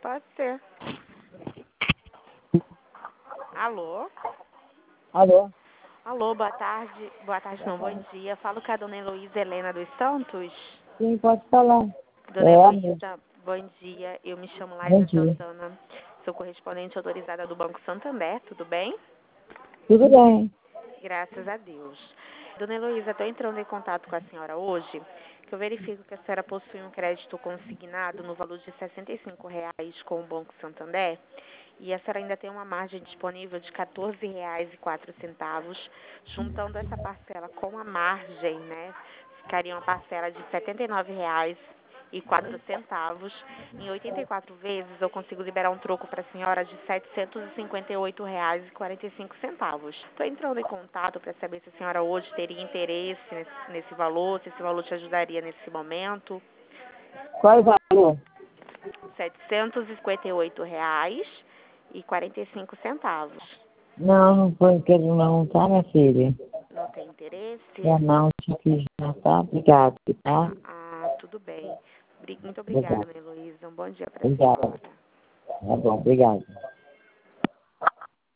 Pode ser. Alô? Alô? Alô, boa tarde. Boa tarde, não, bom dia. Falo com a dona Heloísa Helena dos Santos. Sim, pode falar. Dona Heloísa, bom dia. Eu me chamo Bom Laísa dia. Santana. Sou correspondente autorizada do Banco Santander. Tudo bem? Tudo bem. Graças a Deus. Dona Heloísa, estou entrando em contato com a senhora hoje, que eu verifico que a senhora possui um crédito consignado no valor de R$ 65,00 com o Banco Santander, e a senhora ainda tem uma margem disponível de R$ 14,04. Juntando essa parcela com a margem, né, ficaria uma parcela de R$ 79,04. Em 84 vezes eu consigo liberar um troco para a senhora de R$ 758,45. Estou entrando em contato para saber se a senhora hoje teria interesse nesse valor, se esse valor te ajudaria nesse momento. Qual é o valor? R$ 758,45. Não quero não, tá, minha filha? Não tem interesse? Não, já fiz, não, tá? Obrigado, tá? Tudo bem. Muito obrigada, Obrigado. Ana Heloísa. Um bom dia para a Obrigado. senhora. Tá bom, obrigado.